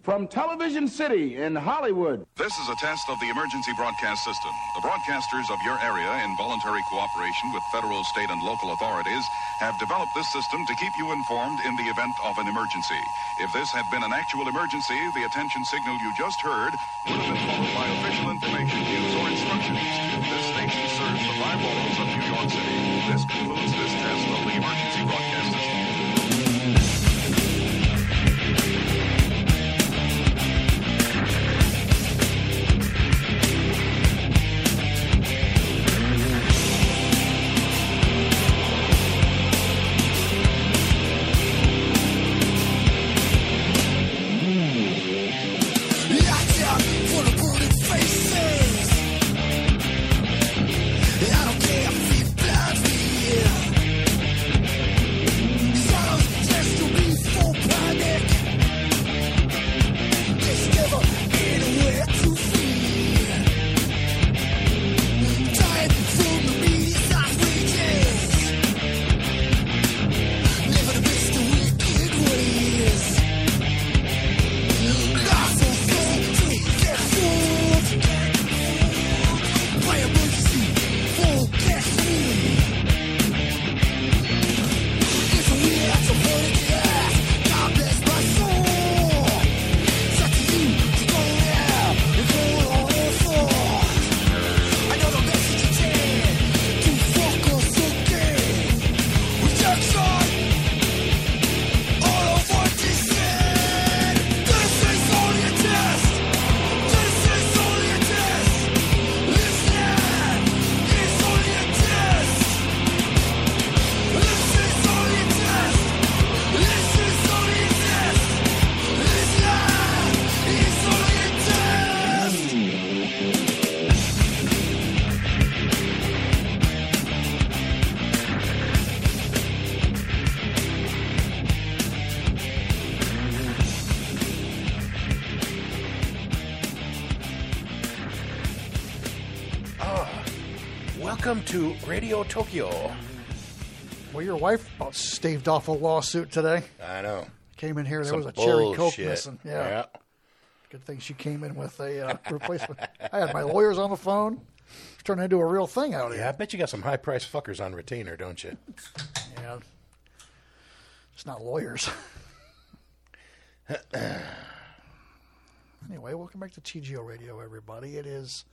From Television City in Hollywood. This is a test of the emergency broadcast system. The broadcasters of your area, in voluntary cooperation with federal, state, and local authorities, have developed this system to keep you informed in the event of an emergency. If this had been an actual emergency, the attention signal you just heard would have been followed by official information, cues, or instructions. This station serves the 5 boroughs of New York City. This concludes this test of the emergency broadcast system. Welcome to Radio Tokyo. Well, your wife about staved off a lawsuit today. I know. Came in here, there Some was a cherry Coke bullshit. missing. Yeah. Good thing she came in with a replacement. I had my lawyers on the phone. It's turning into a real thing out here. Yeah, I bet you got some high-priced fuckers on retainer, don't you? Yeah. It's not lawyers. Anyway, welcome back to TGO Radio, everybody. It is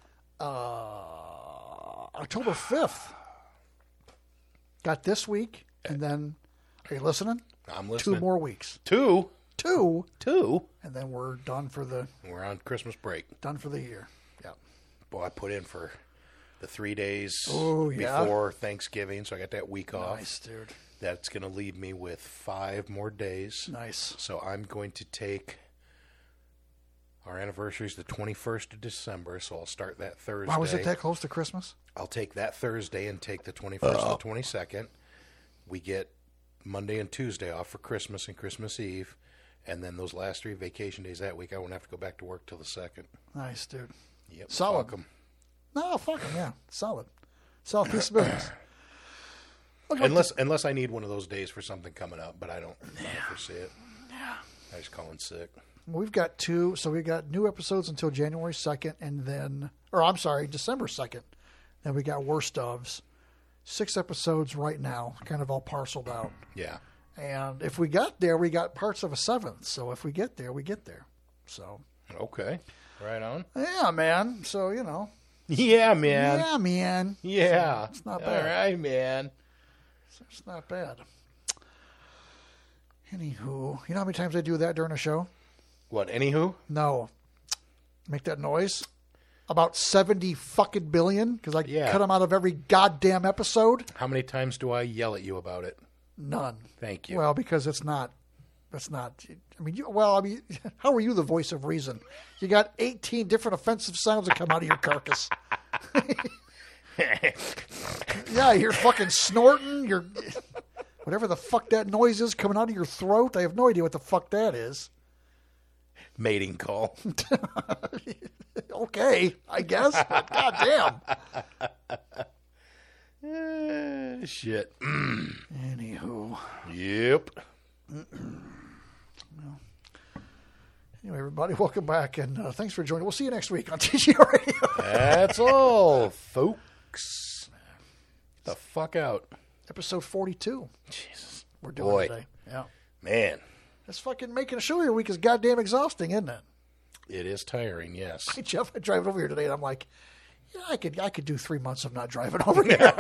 October 5th. Got this week, and then, are you listening? I'm listening. 2 more weeks. Two? 2. 2? And then we're done for the... We're on Christmas break. Done for the year. Yeah. Boy, I put in for the 3 days yeah? before Thanksgiving, so I got that week off. Nice, dude. That's going to leave me with 5 more days. Nice. So I'm going to take... Our anniversary is the 21st of December, so I'll start that Thursday. Why was it that close to Christmas? I'll take that Thursday and take the 21st and the 22nd. We get Monday and Tuesday off for Christmas and Christmas Eve. And then those last 3 vacation days that week, I won't have to go back to work till the 2nd. Nice, dude. Yep. Solid. Fuck 'em. No, fuck them, yeah. Solid. Solid piece of business. Unless I need one of those days for something coming up, but I don't foresee it. Yeah. I just call in sick. We've got 2, so we've got new episodes until January 2nd, and then, or I'm sorry, December 2nd. Then we got Worst Ofs. 6 episodes right now, kind of all parceled out. Yeah. And if we got there, we got parts of a 7th. So if we get there, we get there. So. Okay. Right on. Yeah, man. So, you know. Yeah, man. Yeah, man. Yeah. It's not bad. All right, man. It's not bad. Anywho, you know how many times I do that during a show? What, anywho? No. Make that noise? About 70 fucking billion, because I cut them out of every goddamn episode. How many times do I yell at you about it? None. Thank you. Well, because it's not. I mean, how are you the voice of reason? You got 18 different offensive sounds that come out of your carcass. Yeah, you're fucking snorting. You're whatever the fuck that noise is coming out of your throat. I have no idea what the fuck that is. Mating call. Okay, I guess. God damn. Shit. Anywho. Yep. Anyway, everybody, welcome back, and thanks for joining. We'll see you next week on TGR Radio. That's all, folks. Get the fuck out. Episode 42. Jesus. We're doing Boy. today. Yeah. Man, This fucking making a show every week is goddamn exhausting, isn't it? it is tiring, yes. Hey, Jeff, I drive over here today, and I'm like, yeah, I could do 3 months of not driving over here.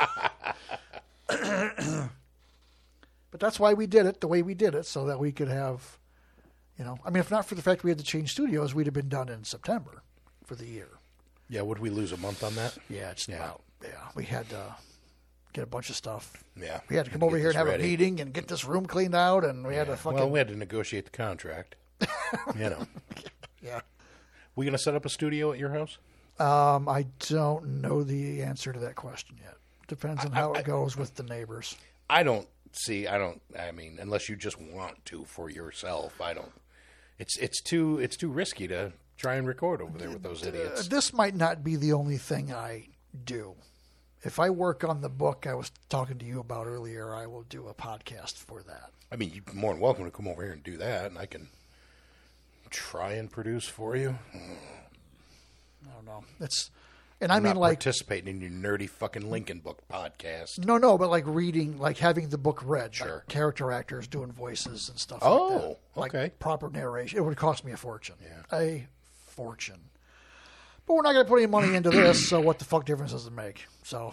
But that's why we did it the way we did it, so that we could have, I mean, if not for the fact we had to change studios, we'd have been done in September for the year. Yeah, would we lose a month on that? Yeah, it's about, we had to get a bunch of stuff. Yeah. We had to come over Get here and this have ready. a meeting and get this room cleaned out, and we had to fucking... Well, we had to negotiate the contract. Yeah. We going to set up a studio at your house? I don't know the answer to that question yet. Depends on how it goes with the neighbors. I mean, unless you just want to for yourself, I don't. It's too risky to try and record over there with those idiots. This might not be the only thing I do. If I work on the book I was talking to you about earlier, I will do a podcast for that. I mean, you're more than welcome to come over here and do that, and I can try and produce for you. I don't know. And I mean, not like, participating in your nerdy fucking Lincoln Book podcast. no, but like reading, like having the book read, Sure. like character actors doing voices and stuff Oh, like that. Like okay. proper narration. It would cost me a fortune. Yeah. A fortune. But we're not going to put any money into this, so what the fuck difference does it make? So,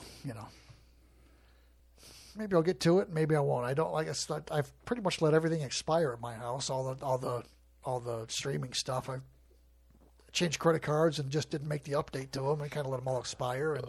maybe I'll get to it, maybe I won't. I don't like it. I've pretty much let everything expire at my house. All the streaming stuff. I've changed credit cards and just didn't make the update to them and kind of let them all expire. And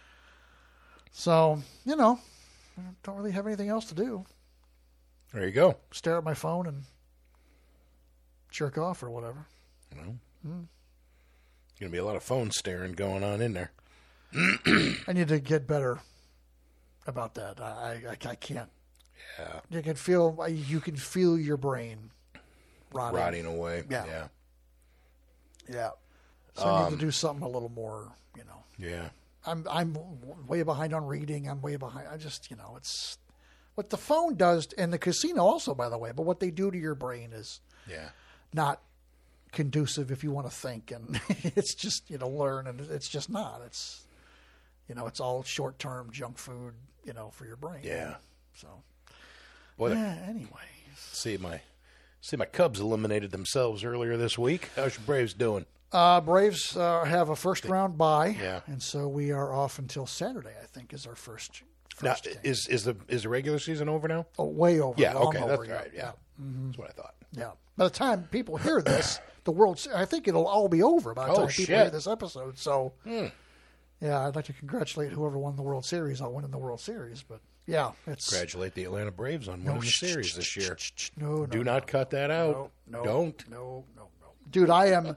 so, I don't really have anything else to do. There you go. Stare at my phone and jerk off or whatever. Going to be a lot of phone staring going on in there. I need to get better about that. I can't. Yeah. You can feel your brain Rotting away. Yeah. Yeah. Yeah. So I need to do something a little more, Yeah. I'm way behind on reading. I'm way behind. I just, it's what the phone does, and the casino also, by the way, but what they do to your brain is Yeah. not conducive if you want to think, and it's just, learn, and it's just not. It's, it's all short-term junk food, for your brain. Yeah. So, Boy, anyway. see my Cubs eliminated themselves earlier this week. How's your Braves doing? Braves have a first-round bye, Yeah. and so we are off until Saturday, I think, is our first Now, game. is the regular season over now? Oh, way over. Yeah, long okay, over, that's right. Yeah, that's what I thought. Yeah. By the time people hear this, I think it'll all be over by the time people hear this episode. So, yeah, I'd like to congratulate whoever won the World Series on winning the World Series. But, yeah, it's... Congratulate the Atlanta Braves on winning the series this year. No, Do not cut that out. No, Don't. No. Dude, I am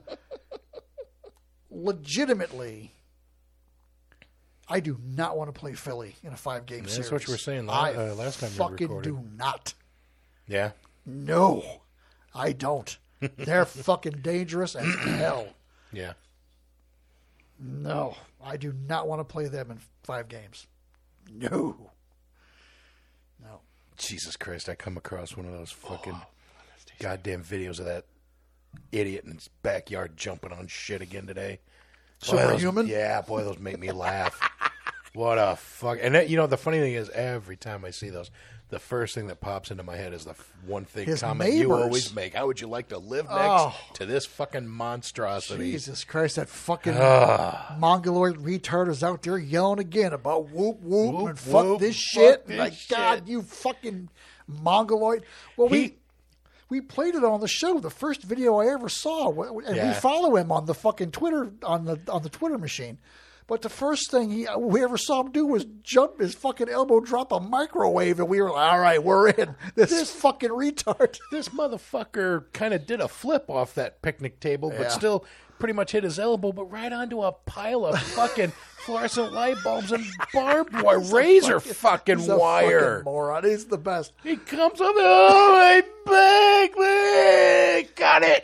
legitimately... I do not want to play Philly in a 5-game series. That's what you were saying I last time you fucking recorded. do not. Yeah. No, I don't. They're fucking dangerous as hell. Yeah. No, I do not want to play them in 5 games. No. Jesus Christ, I come across one of those fucking goddamn videos of that idiot in his backyard jumping on shit again today. Superhuman? Yeah, boy, those make me laugh. What a fuck. And that, the funny thing is, every time I see those, the first thing that pops into my head is the one thing His comment you neighbors. always make. How would you like to live next to this fucking monstrosity? Jesus Christ, that fucking mongoloid retard is out there yelling again about whoop, Whoop, and fuck whoop, this fuck shit. this My shit. God, you fucking mongoloid. Well, we played it on the show, the first video I ever saw, and we follow him on the fucking Twitter, on the Twitter machine. But the first thing we ever saw him do was jump his fucking elbow, drop a microwave, and we were like, all right, we're in. This fucking retard. This motherfucker kind of did a flip off that picnic table, but still pretty much hit his elbow, but right onto a pile of fucking fluorescent light bulbs and barbed wire, razor fucking He's a wire. fucking moron. He's the best. He comes up, oh, my back, man. Got it.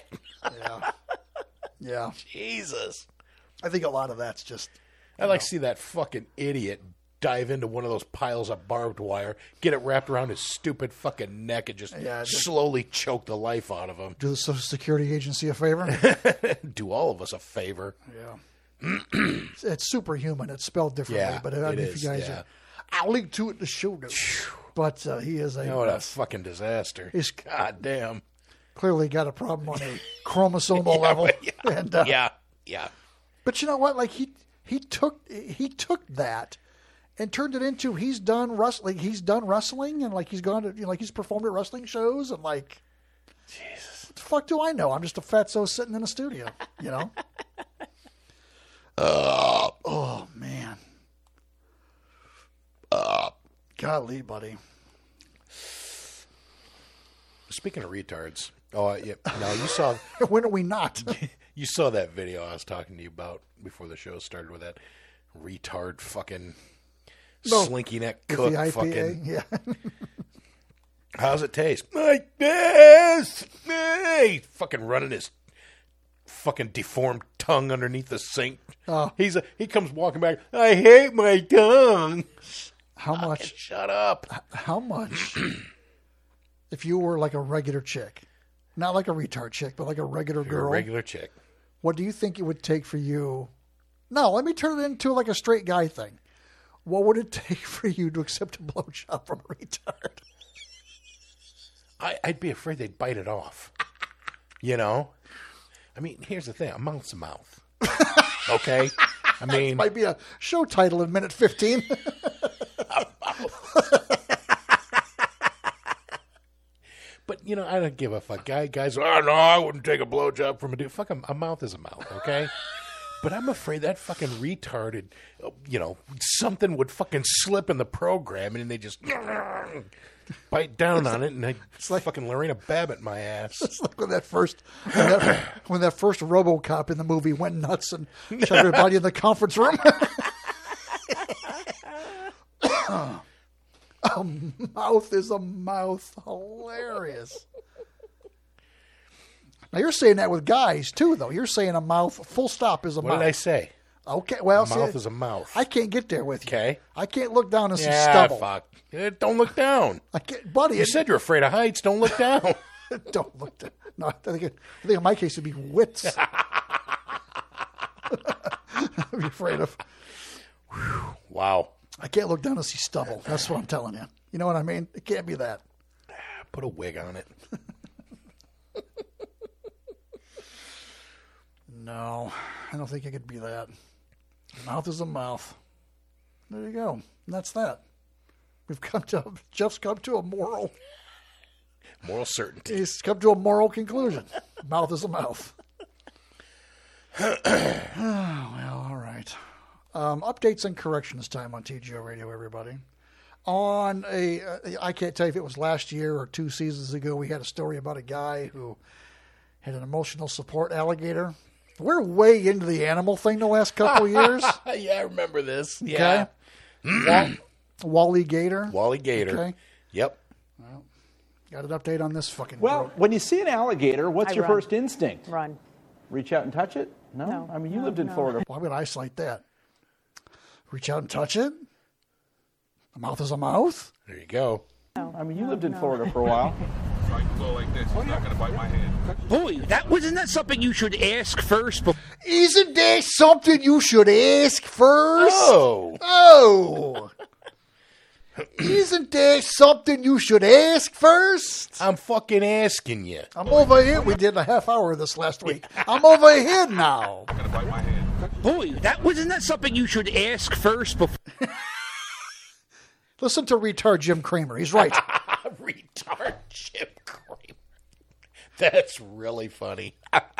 Yeah. Jesus. I think a lot of that's just... I like to see that fucking idiot dive into one of those piles of barbed wire, get it wrapped around his stupid fucking neck, and just slowly choke the life out of him. Do the Social Security Agency a favor? Do all of us a favor. Yeah. It's superhuman. It's spelled differently, but I mean, if you guys I'll link to it in the show notes. But he is what a fucking disaster. He's God damn. Clearly got a problem on a chromosomal level. And, yeah. But you know what? Like he took that and turned it into he's done wrestling. He's done wrestling, and like he's gone to like he's performed at wrestling shows, and like Jesus, what the fuck do I know? I'm just a fatso sitting in a studio, you know. Oh man. Golly, buddy. Speaking of retards, no, you saw. When are we not? You saw that video I was talking to you about before the show started with that retard fucking slinky neck cook fucking. Yeah. How's it taste? Like this. Hey, fucking running his fucking deformed tongue underneath the sink. Oh. He comes walking back. I hate my tongue. How much? Shut up. How much? If you were like a regular chick, not like a retard chick, but like a regular girl, a regular chick, what do you think it would take for you? No, let me turn it into like a straight guy thing. What would it take for you to accept a blowjob from a retard? I'd be afraid they'd bite it off. You know? I mean, here's the thing. A mouth's a mouth. Okay? I mean... Might be a show title in minute 15. But, you know, I don't give a fuck. Guys, oh, no, I wouldn't take a blowjob from a dude. Fuck, a mouth is a mouth, okay? But I'm afraid that fucking retarded, you know, something would fucking slip in the program and they just bite down on it and they like fucking Lorena Babbitt my ass. It's like when that first RoboCop in the movie went nuts and shot everybody in the conference room. A mouth is a mouth. Hilarious. Now you're saying that with guys too, though. You're saying a mouth, full stop, is a mouth. What did I say? Okay, well, a mouth is a mouth. I can't get there with you. Okay. I can't look down and see stubble. Fuck. Don't look down. I can't, buddy. You said you're afraid of heights. Don't look down. Don't look down. No, I think in my case it'd be wits. I'd be afraid of. Wow. I can't look down and see stubble. That's what I'm telling you. You know what I mean? It can't be that. Put a wig on it. No, I don't think it could be that. Mouth is a mouth. There you go. And that's that. Jeff's come to a moral certainty. He's come to a moral conclusion. Mouth is a mouth. Well, all right. Updates and corrections time on TGO Radio, everybody. I can't tell you if it was last year or 2 seasons ago, we had a story about a guy who had an emotional support alligator. We're way into the animal thing the last couple of years. Yeah, I remember this. Yeah. Okay. Wally Gator. Wally Gator. Okay. Yep. Well, got an update on this fucking when you see an alligator, what's your first instinct? Run. Reach out and touch it? No? I mean, you lived in Florida. Why would I isolate that? Reach out and touch it? A mouth is a mouth? There you go. I mean, you lived in Florida for a while. I can go like this. He's not going to bite my hand. Boy, wasn't that something you should ask first? Isn't that something you should ask first? Oh. Isn't that something you should ask first? I'm fucking asking you. I'm over here. We did a half hour of this last week. I'm over here now. Going to bite my hand. Boy, wasn't that something you should ask first before? Listen to retard Jim Kramer. He's right. Retard Jim Kramer. That's really funny.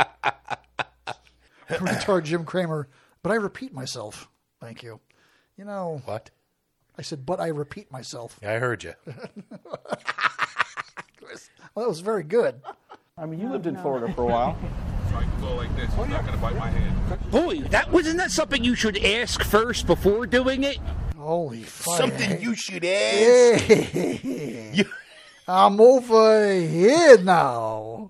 Retard Jim Kramer. But I repeat myself. Thank you. You know. What? I said, but I repeat myself. I heard you. Well, that was very good. I mean, you lived in Florida for a while. I can go like this. He's not going to bite my hand. Boy, wasn't that something you should ask first before doing it? Holy fuck. Something you should ask. Hey. I'm over here now.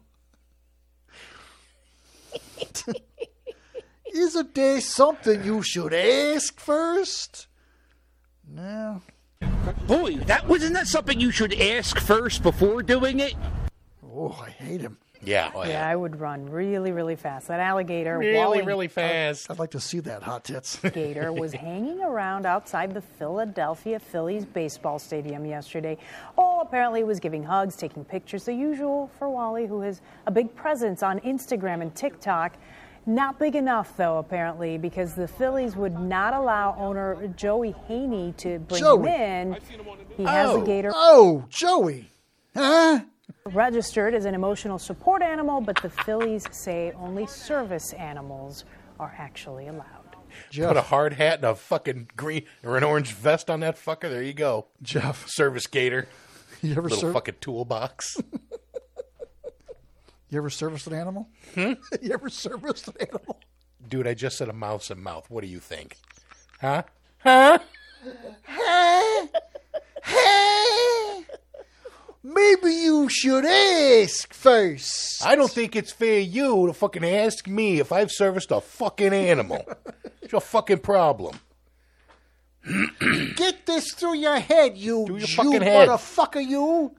Isn't there something you should ask first? Yeah. Boy, wasn't that something you should ask first before doing it? Oh, I hate him. Yeah. Yeah, I would run really, really fast. That alligator, Really fast. I'd like to see that, Hot Tits. Gator was hanging around outside the Philadelphia Phillies baseball stadium yesterday. Oh, apparently was giving hugs, taking pictures, the usual for Wally, who has a big presence on Instagram and TikTok. Not big enough, though, apparently, because the Phillies would not allow owner Joey Haney to bring him in. He has a gator. Oh, Joey. Huh? Registered as an emotional support animal, but the Phillies say only service animals are actually allowed. Jeff. Put a hard hat and a fucking green or an orange vest on that fucker. There you go. Jeff. Service gator. You ever Little fucking toolbox. You ever serviced an animal? You ever serviced an animal? Dude, I just said a mouse and mouth. What do you think? Huh? Maybe you should ask first. I don't think it's fair you to fucking ask me if I've serviced a fucking animal. It's your fucking problem. Get this through your head, you fucking head. motherfucker, you.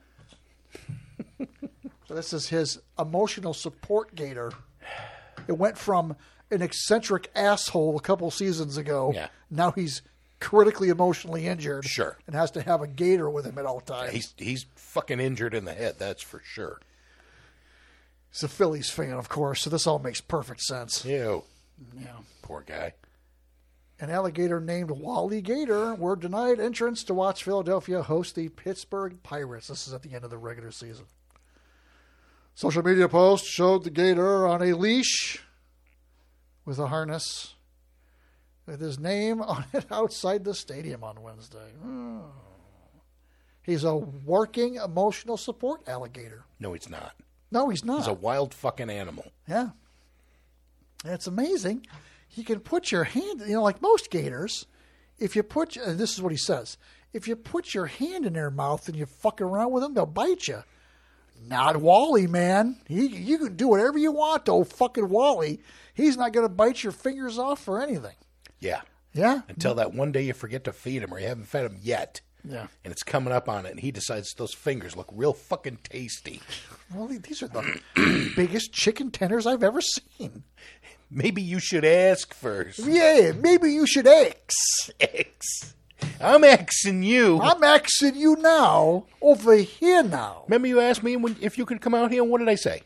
So this is his emotional support gator. It went from an eccentric asshole a couple seasons ago. Yeah. Now he's critically emotionally injured. Sure. And has to have a gator with him at all times. He's fucking injured in the head, that's for sure. He's a Phillies fan, of course, so this all makes perfect sense. Ew. Yeah. Poor guy. An alligator named Wally Gator were denied entrance to watch Philadelphia host the Pittsburgh Pirates. This is at the end of the regular season. Social media post showed the gator on a leash with a harness with his name on it outside the stadium on Wednesday. Oh. He's a working emotional support alligator. No, he's not. No, he's not. He's a wild fucking animal. Yeah. And it's amazing. You can put your hand, like most gators, if you put, and this is what he says, if you put your hand in their mouth and you fuck around with them, they'll bite you. Not Wally, man. You can do whatever you want to fucking Wally. He's not going to bite your fingers off for anything. Yeah. Yeah? Until that one day you forget to feed him or you haven't fed him yet. Yeah. And it's coming up on it and he decides those fingers look real fucking tasty. Well, these are the biggest chicken tenders I've ever seen. Maybe you should ask first. Yeah, maybe you should X. I'm Xing you. I'm Xing you now, over here now. Remember you asked me if you could come out here, and what did I say?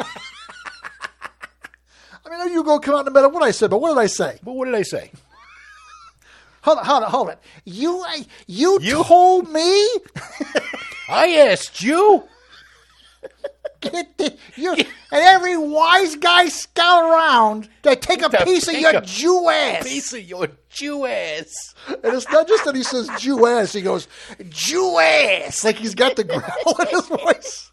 I mean, you go come out in a minute what I said, but what did I say? But what did I say? Hold it. You told me? I asked you. And every wise guy scout around to take a piece of your Jew ass. Piece of your Jew ass. And it's not just that he says Jew ass. He goes, Jew ass. Like he's got the growl in his voice.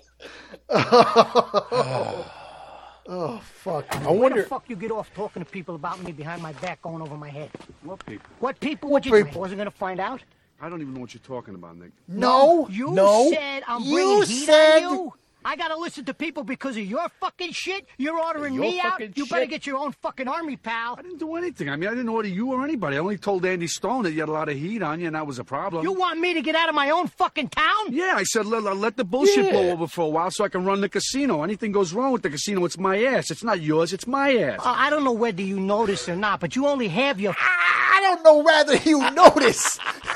Oh, fuck. I wonder. Where the fuck you get off talking to people about me behind my back going over my head? What people? What people? What you think? I wasn't going to find out? I don't even know what you're talking about, Nick. No. You no. said I'm bringing heat on you? I gotta listen to people because of your fucking shit? You're ordering me out? You better get your own fucking army, pal. I didn't do anything. I mean, I didn't order you or anybody. I only told Andy Stone that you had a lot of heat on you, and that was a problem. You want me to get out of my own fucking town? Yeah, I said let the bullshit blow over for a while so I can run the casino. Anything goes wrong with the casino, it's my ass. It's not yours, it's my ass. I don't know whether you notice or not, but you only have your... I don't know whether you notice.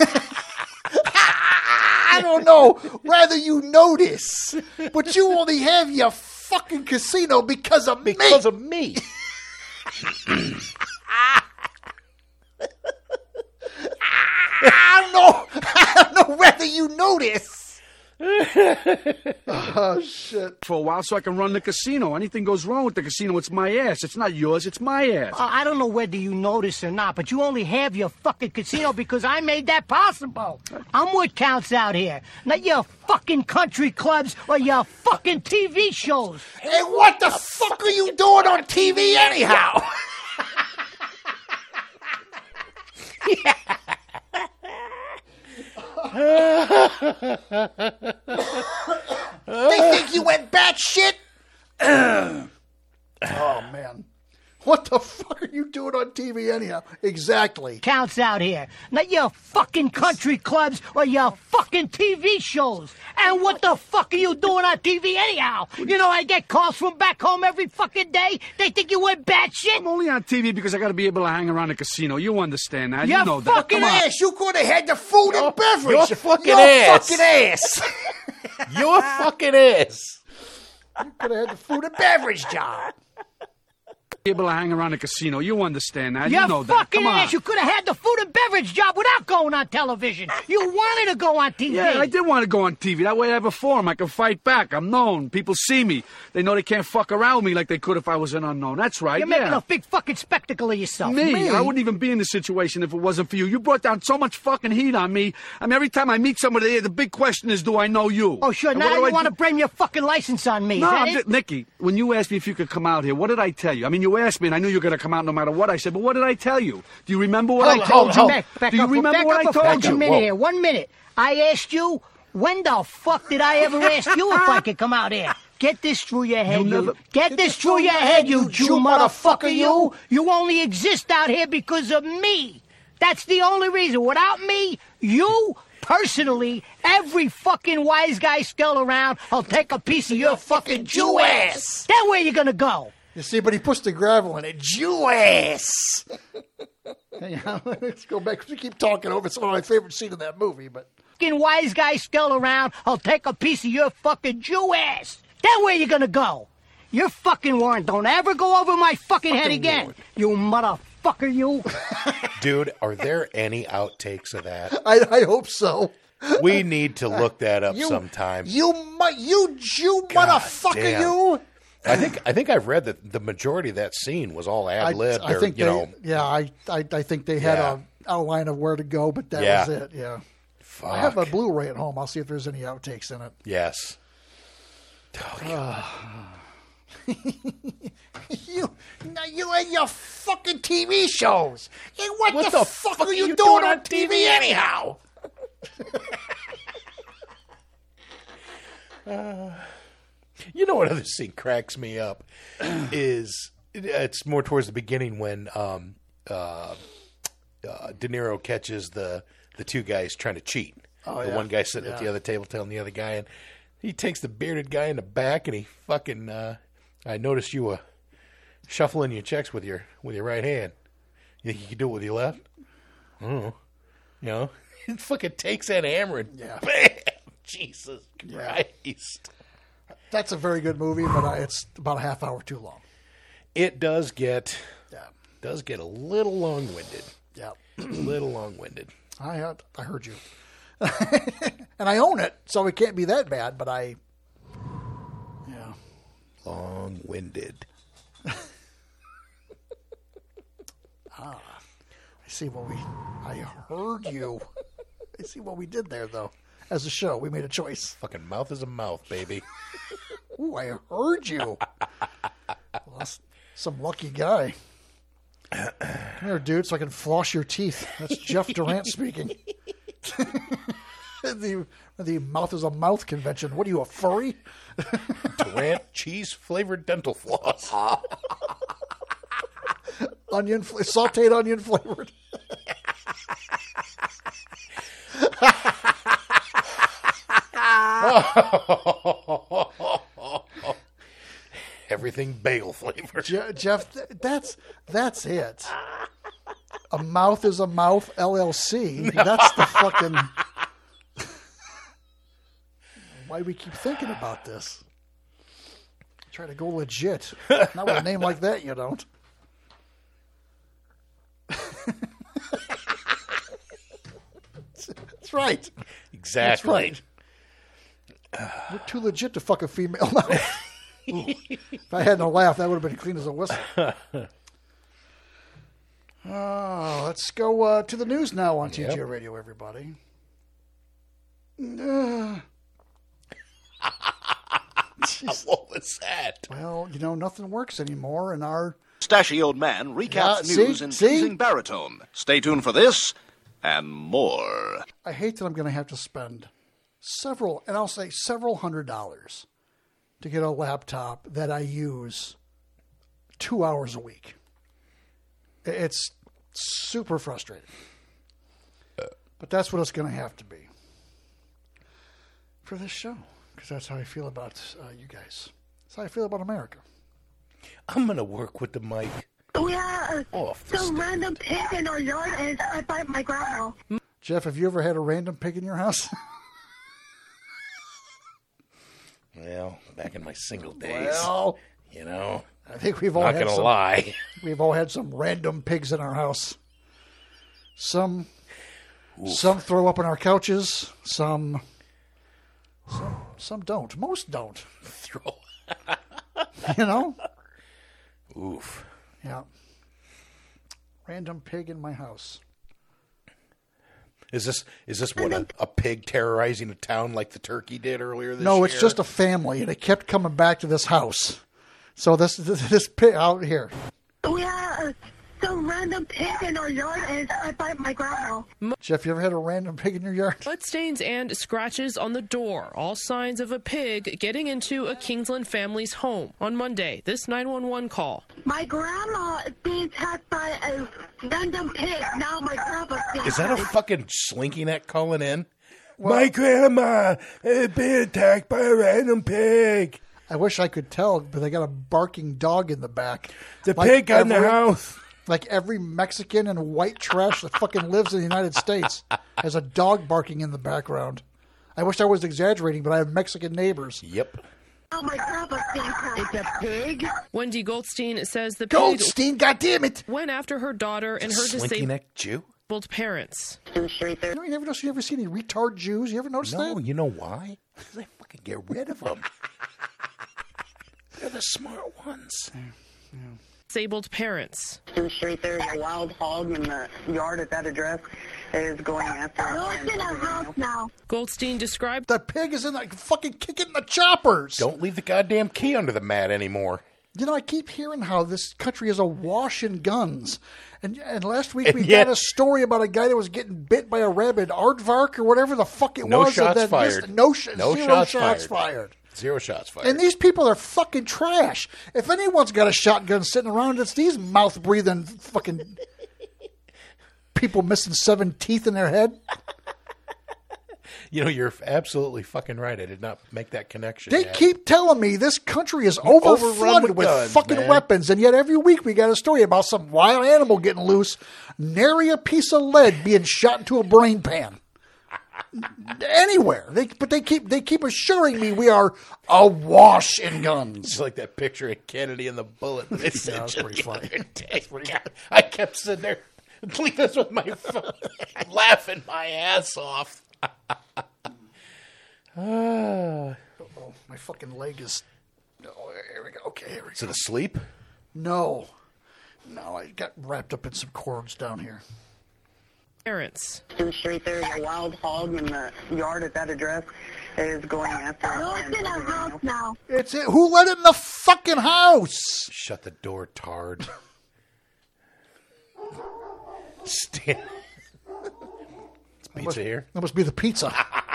I don't know whether you notice, but you only have your fucking casino because of me. Because of me. I don't know whether you notice. Oh, shit. For a while so I can run the casino. Anything goes wrong with the casino, it's my ass. It's not yours, it's my ass. I don't know whether you notice or not, but you only have your fucking casino because I made that possible. I'm what counts out here, not your fucking country clubs or your fucking TV shows. And what the fuck are you doing on TV anyhow? They think you went batshit? Oh, man. What the fuck are you doing on TV anyhow? Exactly. Counts out here. Not your fucking country clubs or your fucking TV shows. And what the fuck are you doing on TV anyhow? You know I get calls from back home every fucking day. They think you went batshit. I'm only on TV because I got to be able to hang around the casino. You understand that? Your You know that. fucking Come on. ass. You could have had the food and beverage. Your fucking Your ass. fucking ass. Your fucking ass. You could have had the food and beverage job. Able to hang around the casino. You understand that? Your You know that. fucking Come on. ass. You could have had the food and beverage job without going on television. You wanted to go on TV. Yeah, I did want to go on TV. That way I have a forum. I can fight back. I'm known. People see me. They know they can't fuck around with me like they could if I was an unknown. That's right. You're making a big fucking spectacle of yourself. Me? I wouldn't even be in this situation if it wasn't for you. You brought down so much fucking heat on me. I mean, every time I meet somebody, the big question is, do I know you? Oh, sure. And Now what do you I want to do? blame your fucking license on me. No, Is that I'm it? just, Nikki, when you asked me if you could come out here, what did I tell you? I mean, you asked me, and I knew you were going to come out no matter what I said, but what did I tell you? Do you remember what I told you? Do you remember what I told you? 1 minute. I asked you, when the fuck did I ever ask you if I could come out here? Get this through your head, Get this through your head, you Jew motherfucker, you. You only exist out here because of me. That's the only reason. Without me, you... Personally, every fucking wise guy skull around, I'll take a piece of your fucking Jew ass. Then where you gonna go? You see, but he puts the gravel in it. Jew ass. Let's go back. We keep talking over. It's one of my favorite scenes in that movie. But Fucking wise guy skull around, I'll take a piece of your fucking Jew ass. Then where you gonna go? Your fucking warrant don't ever go over my fucking head again. Warrant. You motherfucker, you. Dude, are there any outtakes of that? I hope so. We need to look that up sometime. You Jew motherfucker, damn. you. I think I've read that the majority of that scene was all ad libbed. I think I think they had a outline of where to go, but that was it. Yeah. Fuck. I have a Blu-ray at home. I'll see if there's any outtakes in it. Yes. You and your fucking TV shows. Hey, what the fuck are you doing doing on TV anyhow? You know what other scene cracks me up is it's more towards the beginning when De Niro catches the two guys trying to cheat. One guy sitting at the other table telling the other guy, and he takes the bearded guy in the back and he fucking I noticed you were shuffling your checks with your right hand. You think you can do it with your left? Oh, you know, it fucking takes that hammer and bam, Jesus Christ. That's a very good movie, but it's about a half hour too long. It does get a little long-winded. Yeah, a little long-winded. I heard you, and I own it, so it can't be that bad. But long-winded. I see what I heard you. I see what we did there, though. As a show, we made a choice. Fucking mouth is a mouth, baby. Ooh, I heard you. Well, that's some lucky guy. Come here, dude, so I can floss your teeth. That's Jeff Durant speaking. The mouth is a mouth convention. What are you, a furry? Durant cheese-flavored dental floss. Sauteed onion flavored. Everything bagel flavored. Jeff, that's it. A mouth is a mouth LLC. That's the fucking. Why we keep thinking about this? Try to go legit. Not with a name like that, you don't. That's right. Exactly. That's right. You're too legit to fuck a female mouth. If I had no laugh, that would have been clean as a whistle. Let's go to the news now on TJ Radio, everybody. What was that? Well, nothing works anymore in our... Stashy old man recaps news in pleasing baritone. Stay tuned for this and more. I hate that I'm going to have to spend several $100 to get a laptop that I use 2 hours a week. It's super frustrating. But that's what it's going to have to be for this show, because that's how I feel about you guys. That's how I feel about America. I'm going to work with the mic. We have some random pig in our yard, and I bite my grandma. Jeff, have you ever had a random pig in your house? Well, back in my single days, Well, you know, I think we've all not had going to some, lie. We've all had some random pigs in our house. Some throw up on our couches. Some don't. Most don't. Throw. You know? Oof. Yeah. Random pig in my house. Is this what a pig terrorizing a town like the turkey did earlier this year? No, it's just a family, and it kept coming back to this house. So this pig out here. We have some random pig in our yard, and I bite my grandma. Jeff, you ever had a random pig in your yard? Bloodstains and scratches on the door, all signs of a pig getting into a Kingsland family's home. On Monday, this 911 call. My grandma is being attacked by a random pig. Now my grandma's being Is that a fucking Slinky Neck calling in? Well, my grandma is being attacked by a random pig. I wish I could tell, but they got a barking dog in the back. The pig got in the house. Like every Mexican and white trash that fucking lives in the United States has a dog barking in the background. I wish I was exaggerating, but I have Mexican neighbors. Yep. Oh, my grandma's being attacked. It's a pig? Wendy Goldstein says the pig Goldstein, goddammit! went after her daughter and her Slinky Neck Jew? disabled parents. You ever see any retard Jews? You ever notice that? No, you know why? Because they fucking get rid of them. They're the smart ones. Yeah. Disabled parents. Street, there's a wild hog in the yard at that address is going after It's in our house now. Goldstein described the pig is in the fucking kicking the choppers. Don't leave the goddamn key under the mat anymore. You know, I keep hearing how this country is awash in guns. And last week we got a story about a guy that was getting bit by a rabid aardvark or whatever the fuck it No was. shots fired. Zero shots fired. Zero shots fired. And these people are fucking trash. If anyone's got a shotgun sitting around, it's these mouth-breathing fucking people missing 7 teeth in their head. You know, you're absolutely fucking right. I did not make that connection. They keep telling me this country is overflooded with guns, fucking weapons, and yet every week we got a story about some wild animal getting loose, nary a piece of lead being shot into a brain pan. Anywhere. They keep assuring me we are awash in guns. It's like that picture of Kennedy and the bullet. That's pretty funny. I kept sitting there leaving this with my phone, laughing my ass off. My fucking leg is... Oh, here we go. Okay, here we go. Is it asleep? No, I got wrapped up in some cords down here. Parents. Street, there's a wild hog in the yard at that address is going after It's in our house now. It's it. Who let it in the fucking house? Shut the door, tard. Stand. It's pizza here. That must be the pizza.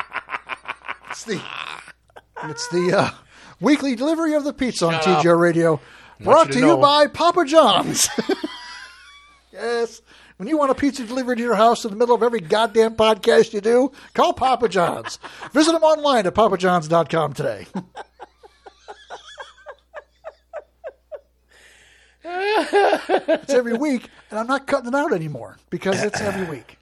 It's the weekly delivery of the pizza on TJ Radio, brought to you by Papa John's. Yes. When you want a pizza delivered to your house in the middle of every goddamn podcast you do, call Papa John's. Visit them online at papajohns.com today. It's every week, and I'm not cutting it out anymore because it's every week.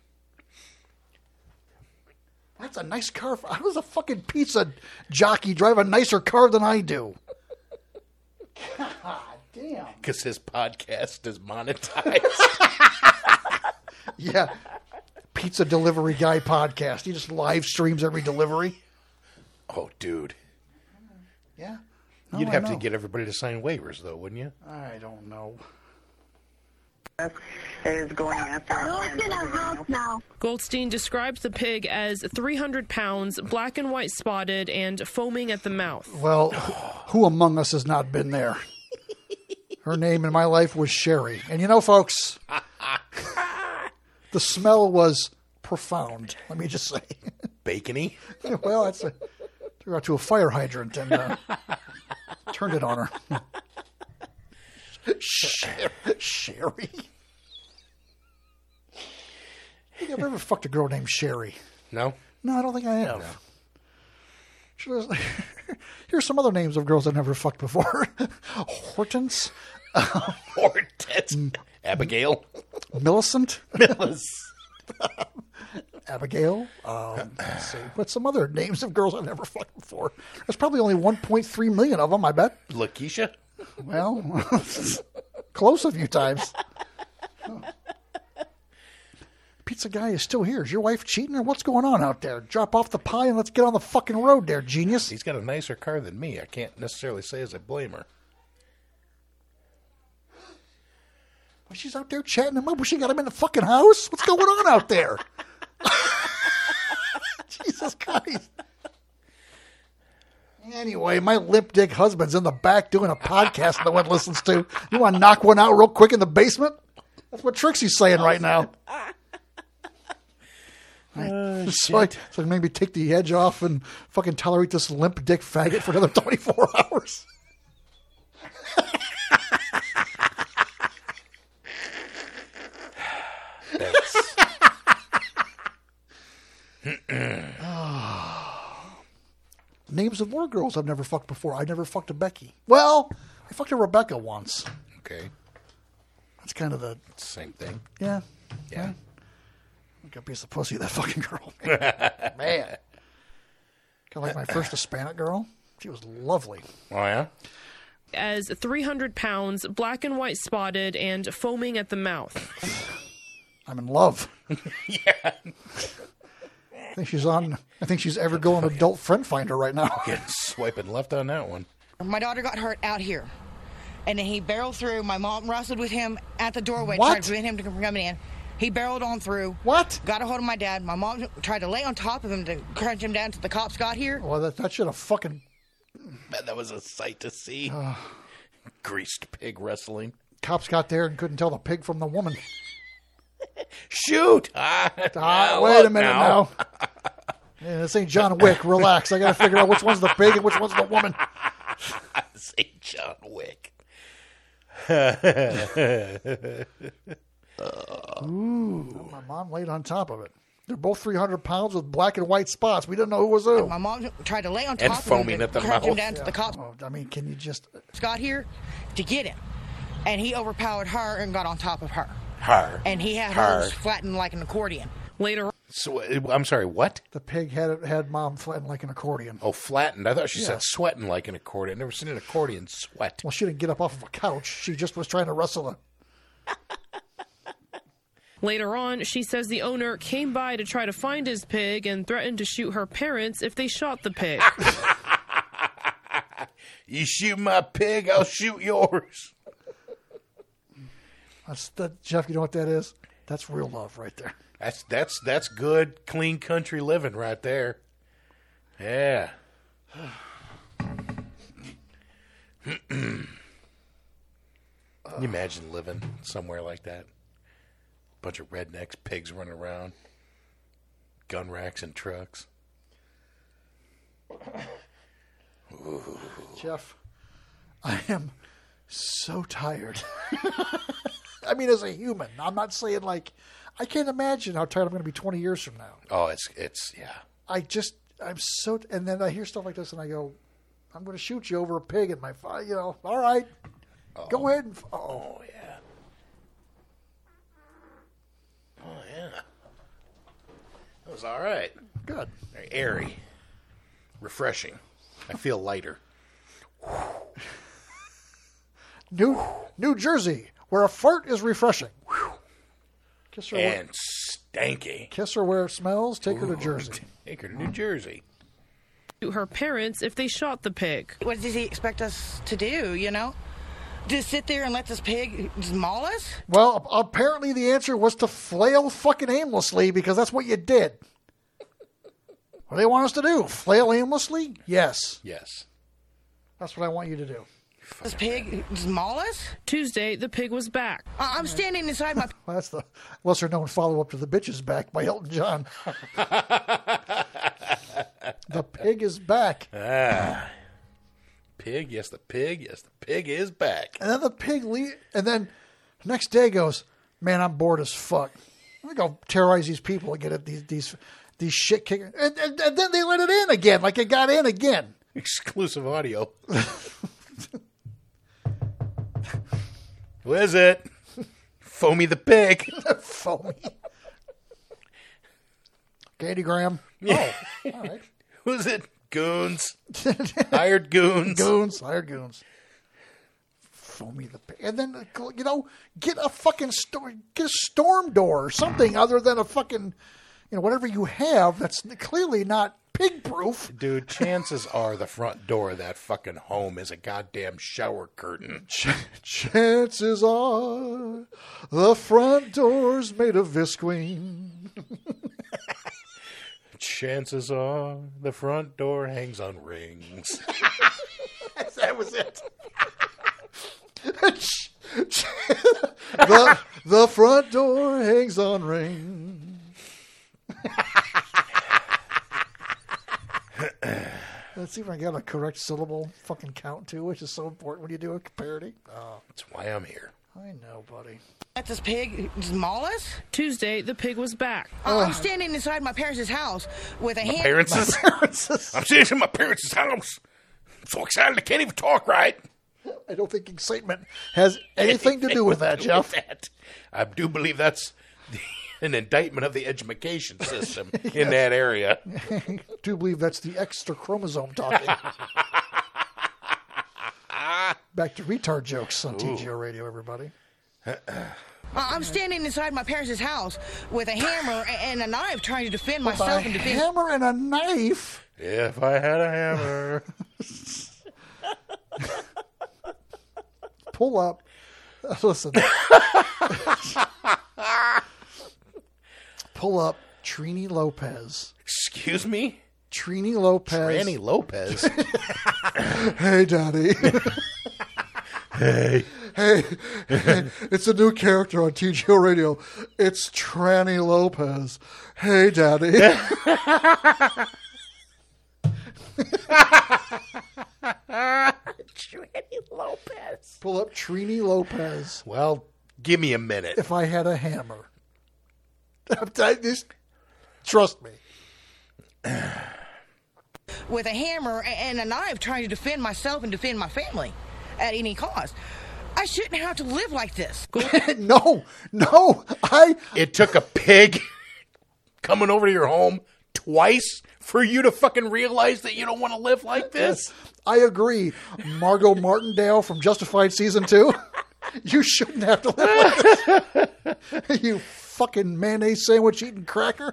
That's a nice car. How does a fucking pizza jockey drive a nicer car than I do? God damn. Because his podcast is monetized. Yeah. Pizza Delivery Guy podcast. He just live streams every delivery. Oh, dude. Yeah. You'd have to get everybody to sign waivers, though, wouldn't you? I don't know. Is going after It's in our house now. Goldstein described the pig as 300 pounds, black and white spotted, and foaming at the mouth. Well, who among us has not been there? Her name in my life was Sherry. And you know, folks, the smell was profound, let me just say. Bacony? Well, threw out to a fire hydrant and turned it on her. Sherry. I've ever fucked a girl named Sherry. No? No, I don't think I have. No. Here's some other names of girls I've never fucked before. Hortense. Hortense. Abigail. Millicent. Abigail. Let's see. What's some other names of girls I've never fucked before? There's probably only 1.3 million of them, I bet. Lakeisha? Well, close a few times. Oh. Pizza guy is still here. Is your wife cheating or what's going on out there? Drop off the pie and let's get on the fucking road there, genius. He's got a nicer car than me. I can't necessarily say as I blame her. Well, she's out there chatting him up. She got him in the fucking house? What's going on out there? Jesus Christ. Anyway, my limp dick husband's in the back doing a podcast no one listens to. You want to knock one out real quick in the basement? That's what Trixie's saying right now. So maybe take the edge off and fucking tolerate this limp dick faggot for another 24 hours. Names of more girls I've never fucked before. I never fucked a Becky. Well, I fucked a Rebecca once. Okay. That's kind of the same thing. Yeah. Yeah. I got a piece of pussy, that fucking girl. Man. Kind of like my first Hispanic girl. She was lovely. Oh, yeah? As 300 pounds, black and white spotted, and foaming at the mouth. I'm in love. Yeah. I think she's ever going adult friend finder right now. Getting swiping left on that one. My daughter got hurt out here. And then he barreled through. My mom wrestled with him at the doorway, What? tried to prevent him from coming in. He barreled on through. What? Got a hold of my dad. My mom tried to lay on top of him to crunch him down until the cops got here. Well, that should have fucking... Man, that was a sight to see. Greased pig wrestling. Cops got there and couldn't tell the pig from the woman. Shoot! Wait a minute now. Yeah, this ain't John Wick. Relax. I got to figure out which one's the pig and which one's the woman. This ain't John Wick. Ooh. My mom laid on top of it. They're both 300 pounds with black and white spots. We didn't know who was who. My mom tried to lay on And top of foaming him at the to crunch him mouth. down to the cops. Oh, I mean, can you just... Got here to get him. And he overpowered her and got on top of her. Her. And he had Her. hers flattened like an accordion. Later. So, I'm sorry, what? The pig had mom flattened like an accordion. Oh, flattened. I thought she Yeah. said sweating like an accordion. I've never seen an accordion sweat. Well, she didn't get up off of a couch. She just was trying to wrestle a... Later on, she says the owner came by to try to find his pig and threatened to shoot her parents if they shot the pig. You shoot my pig, I'll shoot yours. Jeff, you know what that is? That's real love right there. That's good, clean country living right there. Yeah. Can you imagine living somewhere like that? Bunch of rednecks, pigs running around, gun racks and trucks. Ooh. Jeff, I am so tired. I mean, as a human, I'm not saying like, I can't imagine how tired I'm going to be 20 years from now. Oh, it's yeah. I'm so, and then I hear stuff like this and I go, I'm going to shoot you over a pig in my, all right, go ahead and, Oh, yeah. Oh, yeah. That was all right. Good. Very airy. Refreshing. I feel lighter. New Jersey, where a fart is refreshing. Kiss her And stanky. Kiss her where it smells. Take her to Jersey. Take her to New Jersey. Shoot her parents if they shot the pig. What does he expect us to do, you know? Just sit there and let this pig maul us? Well, apparently the answer was to flail fucking aimlessly because that's what you did. What do they want us to do? Flail aimlessly? Yes. Yes. That's what I want you to do. This pig maul us? Tuesday, the pig was back. I'm standing inside my... Well, that's the lesser-known follow-up to The Bitch Is Back by Elton John. The pig is back. Pig, yes, the pig is back. And then the pig and then next day goes, man, I'm bored as fuck. I'm going to go terrorize these people and get at these shit kickers. And then they let it in again, like it got in again. Exclusive audio. Who is it? Foamy the pig. Foamy. Katie Graham. Yeah. Oh, all right. Who's it? Goons. Hired goons. Hired goons. Foamy the pig. And then, get a fucking get a storm door or something other than a fucking, whatever you have that's clearly not pig-proof. Dude, chances are the front door of that fucking home is a goddamn shower curtain. Chances are the front door's made of visqueen. Chances are the front door hangs on rings. That was it. the front door hangs on rings. Let's see if I got a correct syllable fucking count too, which is so important when you do a parody. Oh, that's why I'm here. I know, buddy. That's this pig, Mollis. Tuesday, the pig was back. I'm standing inside my parents' house with a hand. Parents'? I'm standing in my parents' house. I'm so excited I can't even talk right. I don't think excitement has anything to do with that, Jeff. I do believe that's an indictment of the education system in that area. I do believe that's the extra chromosome talking. Back to retard jokes on TGO Radio, everybody. I'm standing inside my parents' house with a hammer and a knife trying to defend myself and defend... hammer and a knife? If I had a hammer. Pull up. Listen. Pull up Trini Lopez. Excuse me? Trini Lopez. Tranny Lopez. Hey, Daddy. Hey. Hey, it's a new character on TGO Radio. It's Tranny Lopez. Hey, Daddy. Tranny Lopez. Pull up Trini Lopez. Well, give me a minute. If I had a hammer. Just trust me. With a hammer and a knife trying to defend myself and defend my family at any cost. I shouldn't have to live like this. No. It took a pig coming over to your home twice for you to fucking realize that you don't want to live like this? I agree. Margot Martindale from Justified Season 2. You shouldn't have to live like this. You fucking mayonnaise sandwich eating cracker.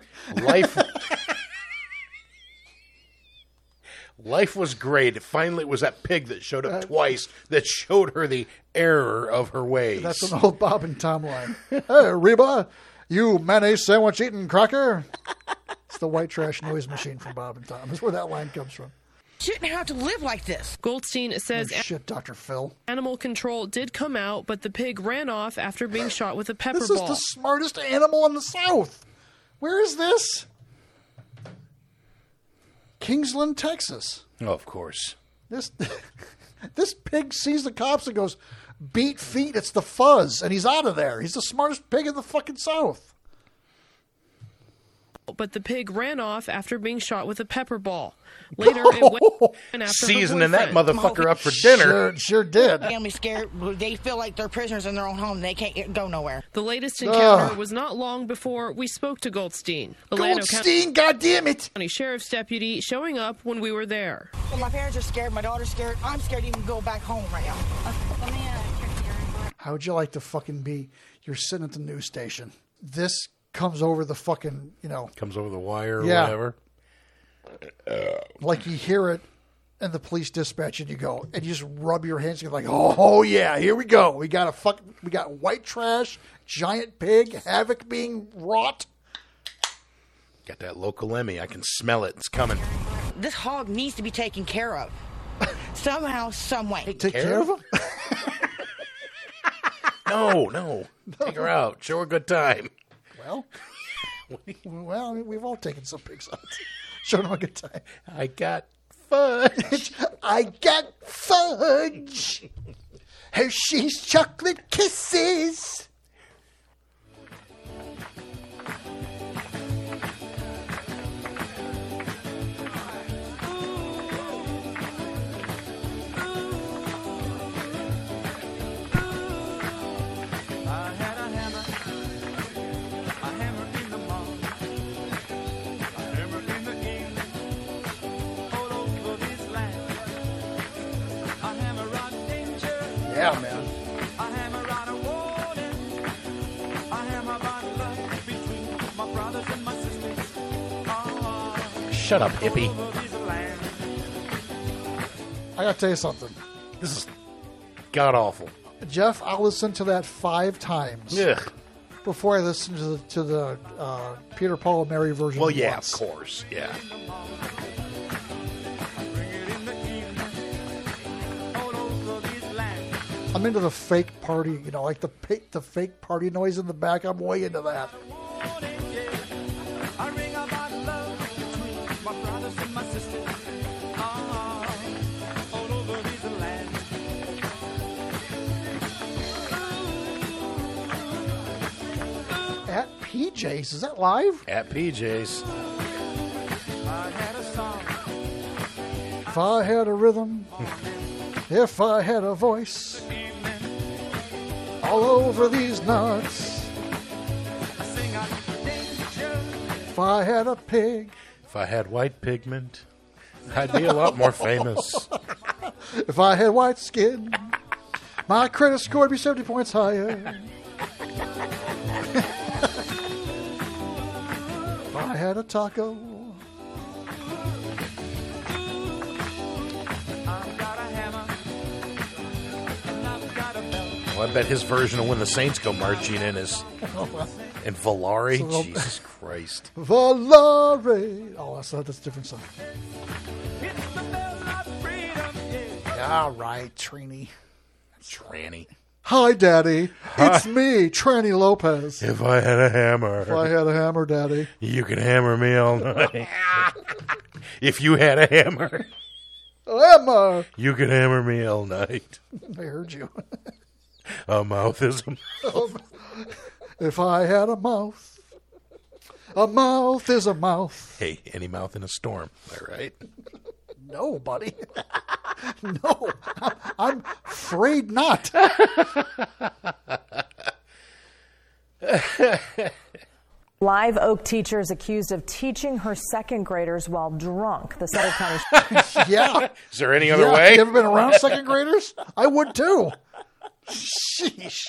Life was great. Finally, it was that pig that showed up twice that showed her the error of her ways. That's an old Bob and Tom line. Hey, Reba, you mayonnaise sandwich eating cracker. It's the white trash noise machine from Bob and Tom. That's where that line comes from. Shouldn't have to live like this. Goldstein says shit, Dr. Phil. Animal control did come out, but the pig ran off after being shot with a pepper ball. This is the smartest animal in the South. Where is this? Kingsland, Texas. Oh, of course. This pig sees the cops and goes, beat feet, it's the fuzz, and he's out of there. He's the smartest pig in the fucking South. But the pig ran off after being shot with a pepper ball. Later, it went after seasoning that motherfucker up for dinner. Sure did. Family scared. They feel like they're prisoners in their own home. They can't go nowhere. The latest encounter was not long before we spoke to Goldstein. Goldstein, goddammit! County Sheriff's deputy showing up when we were there. Well, my parents are scared. My daughter's scared. I'm scared to even go back home right now. Let me check your... How would you like to fucking be? You're sitting at the news station. This comes over the fucking, comes over the wire or whatever. Like you hear it and the police dispatch and you go, and you just rub your hands and you're like, oh yeah, here we go. We got white trash, giant pig, havoc being wrought. Got that local Emmy. I can smell it. It's coming. This hog needs to be taken care of. Somehow, some way. Take care of him? No. Take her out. Show her a good time. Well, we've all taken some pigs out. Show them a good time. I got fudge. I got fudge. Hershey's chocolate kisses. Shut up, hippie. I gotta tell you something. This is god awful. Jeff, I listened to that 5 times before I listened to the Peter, Paul, and Mary version. Well, yeah, once. of course, yeah. I'm into the fake party, like the fake party noise in the back. I'm way into that. At PJ's, is that live? At PJ's. If I had a rhythm, if I had a voice, all over these nuts. If I had a pig, if I had white pigment, I'd be a lot more famous. If I had white skin, my credit score would be 70 points higher. If I had a taco, well, I bet his version of When the Saints Go Marching In is in Volare. So, Jesus Christ. Volare. Oh, that's a different song. All right, Trini. Tranny. Hi, Daddy. It's me, Tranny Lopez. If I had a hammer. If I had a hammer, Daddy. You could hammer me all night. If you had a hammer. Hammer. You could hammer me all night. I heard you. A mouth is a mouth. If I had a mouth is a mouth. Hey, any mouth in a storm. Am I right? No, buddy. No, I'm afraid not. Live Oak teacher is accused of teaching her second graders while drunk. The Sutter County. Yeah. Is there any other way? You ever been around second graders? I would too. Sheesh.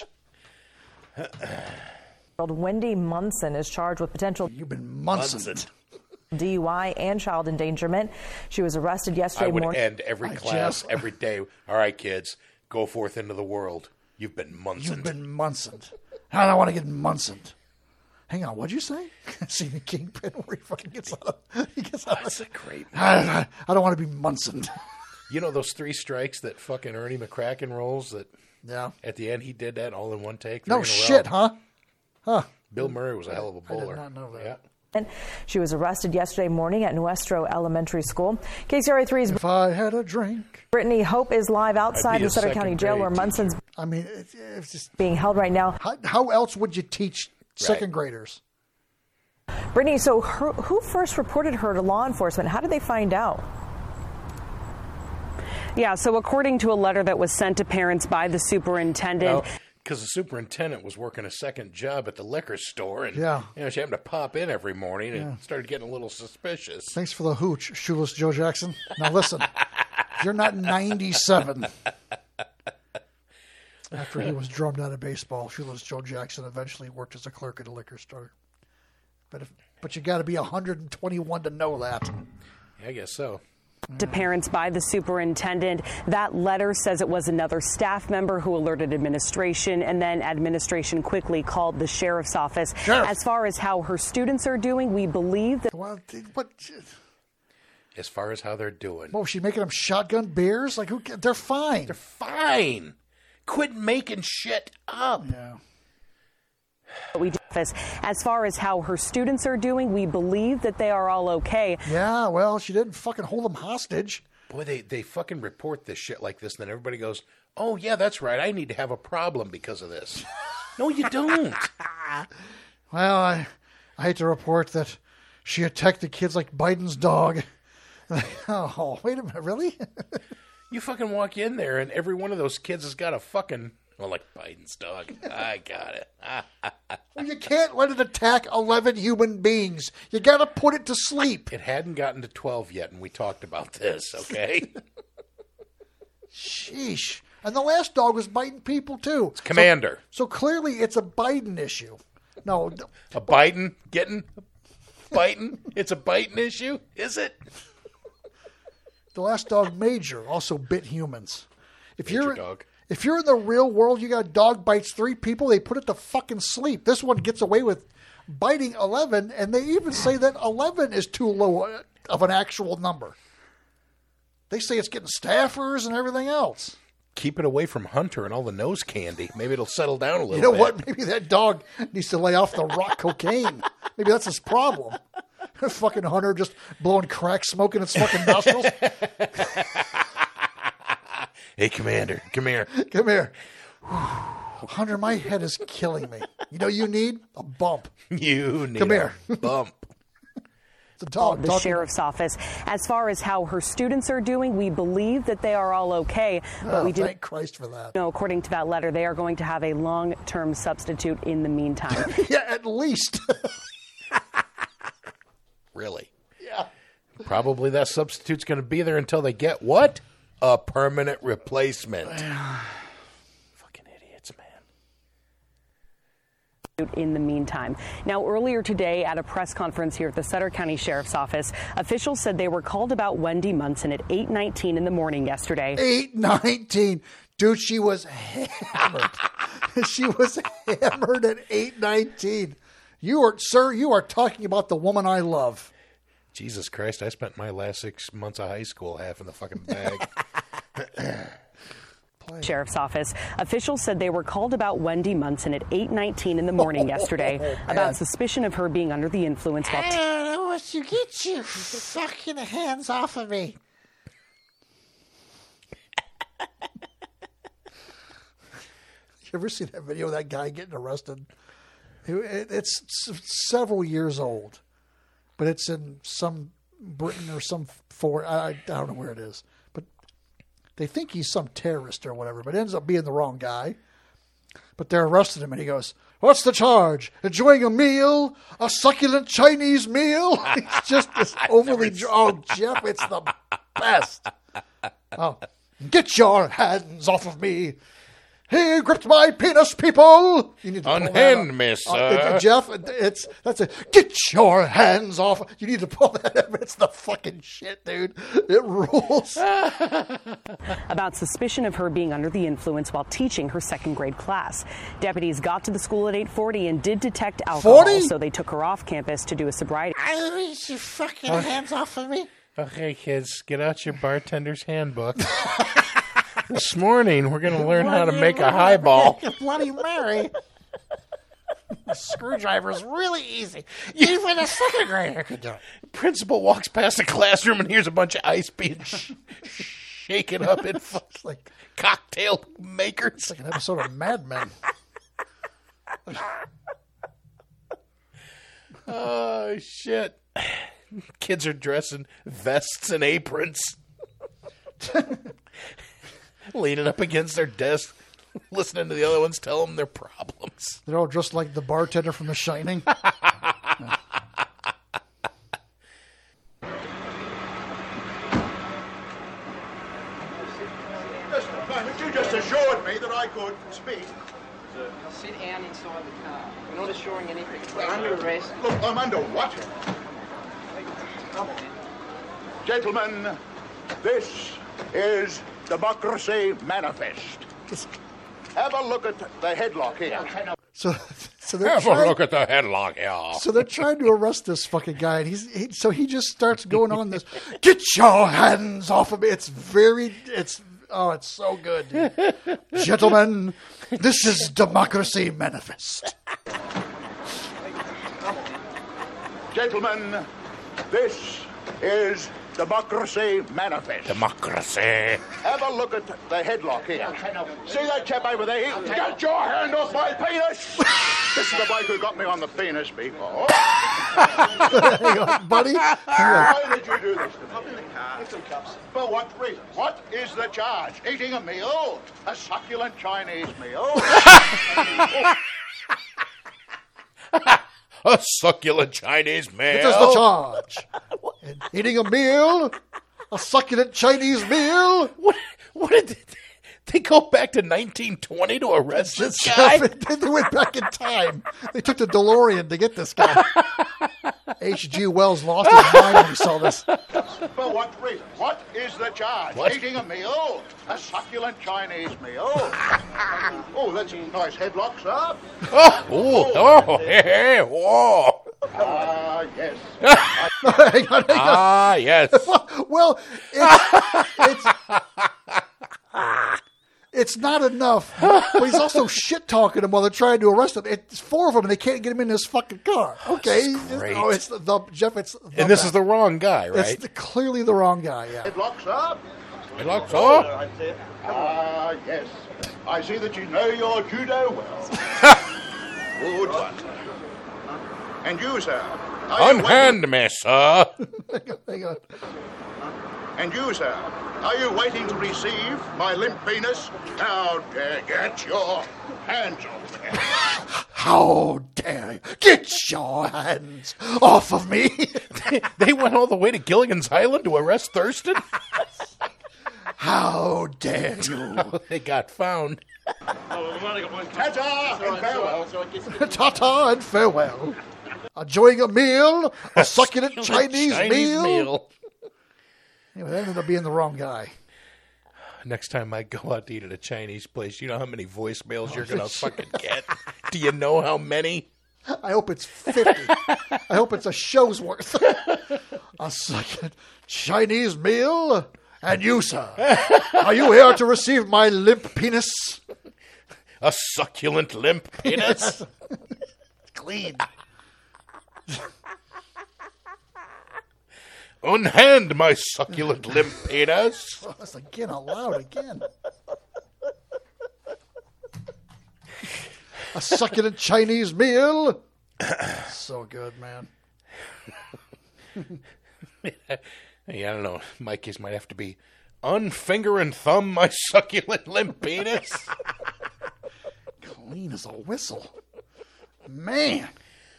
Wendy Munson is charged with potential. You've been Munson. DUI and child endangerment. She was arrested yesterday morning. I would end every class, every day. All right, kids, go forth into the world. You've been Munsoned. You've been Munsoned. I don't want to get Munsoned. Hang on, what'd you say? See the Kingpin where he fucking gets out of... That's a great movie. I don't want to be Munsoned. You know those 3 strikes that fucking Ernie McCracken rolls that... Yeah. At the end, he did that all in one take. No shit, huh? Huh. Bill Murray was a hell of a bowler. I did not know that. Yeah. She was arrested yesterday morning at Nuestro Elementary School. KCRA3's If I had a drink. Brittany Hope is live outside the Sutter County Jail where Munson's it's just being held right now. How else would you teach second graders? Brittany, so who first reported her to law enforcement? How did they find out? Yeah, so according to a letter that was sent to parents by the superintendent. Because the superintendent was working a second job at the liquor store, and she happened to pop in every morning and started getting a little suspicious. Thanks for the hooch, Shoeless Joe Jackson. Now listen, you're not 97. After he was drummed out of baseball, Shoeless Joe Jackson eventually worked as a clerk at a liquor store. But you got to be 121 to know that. Yeah, I guess so. To parents by the superintendent. That letter says it was another staff member who alerted administration, and then administration quickly called the sheriff's office. As far as how her students are doing, we believe that... Well, but... As far as how they're doing. Well, was she making them shotgun beers? Like, they're fine. They're fine. Quit making shit up. Yeah. As far as how her students are doing, we believe that they are all okay. Yeah, well, she didn't fucking hold them hostage. Boy, they fucking report this shit like this, and then everybody goes, oh, yeah, that's right. I need to have a problem because of this. No, you don't. Well, I hate to report that she attacked the kids like Biden's dog. Oh, wait a minute, really? You fucking walk in there, and every one of those kids has got a fucking... Well, like Biden's dog. I got it. Well, you can't let it attack 11 human beings. You got to put it to sleep. It hadn't gotten to 12 yet, and we talked about this, okay? Sheesh. And the last dog was biting people, too. It's Commander. So clearly it's a Biden issue. No. A Biden getting biting? It's a biting issue? Is it? The last dog, Major, also bit humans. If Major you're dog. If you're in the real world, you got a dog bites 3 people, they put it to fucking sleep. This one gets away with biting 11, and they even say that 11 is too low of an actual number. They say it's getting staffers and everything else. Keep it away from Hunter and all the nose candy. Maybe it'll settle down a little bit. You know what? Maybe that dog needs to lay off the rock cocaine. Maybe that's his problem. Fucking Hunter just blowing crack smoke in its fucking nostrils. Hey, Commander, come here. Come here. Hunter, my head is killing me. You know you need? A bump. You need Come here. a bump. The dog. The sheriff's office. As far as how her students are doing, we believe that they are all okay. But we do thank Christ for that. know, according to that letter, they are going to have a long-term substitute in the meantime. Yeah, at least. Really? Yeah. Probably that substitute's going to be there until they get what? A permanent replacement. Fucking idiots, man. In the meantime. Now, earlier today at a press conference here at the Sutter County Sheriff's Office, officials said they were called about Wendy Munson at 8:19 in the morning yesterday. 8:19. Dude, she was hammered. She was hammered at 8:19. You are talking about the woman I love. Jesus Christ, I spent my last 6 months of high school half in the fucking bag. Sheriff's Office. Officials said they were called about Wendy Munson at 8:19 in the morning yesterday about suspicion of her being under the influence while... I don't know what you get you. Fucking hands off of me. You ever see that video of that guy getting arrested? It's several years old, but it's in some Britain or some I don't know where it is. But they think he's some terrorist or whatever, but it ends up being the wrong guy. But they're arresting him, and he goes, "What's the charge? Enjoying a meal? A succulent Chinese meal?" It's just this overly... Oh, Jeff, it's the best. Oh, get your hands off of me. He gripped my penis, people. You need to unhand me, sir. Jeff, that's it. Get your hands off. You need to pull that up. It's the fucking shit, dude. It rules. About suspicion of her being under the influence while teaching her second grade class. Deputies got to the school at 8:40 and did detect alcohol, 40? so they took her off campus to do a sobriety. I need your fucking hands off of me. Okay, kids, get out your bartender's handbook. This morning, we're going to learn how to make a highball. Bloody Mary. A screwdriver is really easy. Even a second grader could do it. Principal walks past the classroom and hears a bunch of ice being shaken up in like cocktail makers. It's like an episode of Mad Men. Oh, shit. Kids are dressing vests and aprons. Leaning up against their desk, listening to the other ones tell them their problems. They're all dressed like the bartender from The Shining. You just assured me that I could speak. I'll sit Anne inside the car. We're not assuring anything. We're under arrest. Look, I'm under what? Gentlemen, this is Democracy Manifest. Have a look at the headlock here. So they're Have a look at the headlock here. So they're trying to arrest this fucking guy, and he just starts going on this. Get your hands off of me! It's so good, dude. Gentlemen, this is Democracy Manifest. Gentlemen, this is Democracy Manifest. Democracy. Have a look at the headlock here. See that chap over there? Get your hand off my penis! This is the bloke who got me on the penis before. Hang on, buddy. Why did you do this to me? In the car. Some cups. For what reason? What is the charge? Eating a meal? A succulent Chinese meal? A succulent Chinese meal. What is the charge? Eating a meal? A succulent Chinese meal? What did They go back to 1920 to arrest this guy? They went back in time. They took the DeLorean to get this guy. H.G. Wells lost his mind when he saw this. For what reason? What is the charge? What? Eating a meal? A succulent Chinese meal? Oh, that's a nice headlock, sir. Hey, whoa. Yes. Hang on. Yes. Well, it's not enough, but he's also shit-talking them while they're trying to arrest him. It's 4 of them, and they can't get him in this fucking car. Okay. Great. It's Jeff, it's the And this is the wrong guy, right? It's clearly the wrong guy, yeah. Headlock, sir. Headlock, sir. Yes. I see that you know your judo well. Good one. And you, sir? Unhand me, sir. Hang on. And you, sir? Are you waiting to receive my limp penis? How dare get your hands off me. How dare you? Get your hands off of me. They went all the way to Gilligan's Island to arrest Thurston? How dare you? They got found. Ta-ta and farewell. Ta-ta and farewell. Enjoying a meal, a succulent Chinese meal. Anyway, that ended up being the wrong guy. Next time I go out to eat at a Chinese place, you know how many voicemails you're going to fucking get? Do you know how many? I hope it's 50. I hope it's a show's worth. A succulent Chinese meal. And you, sir, are you here to receive my limp penis? A succulent limp penis? Clean. Unhand my succulent limp penis. That's again aloud again. A succulent Chinese meal. So good, man. Hey, I don't know. My case might have to be unfinger and thumb my succulent limp penis. Clean as a whistle. Man.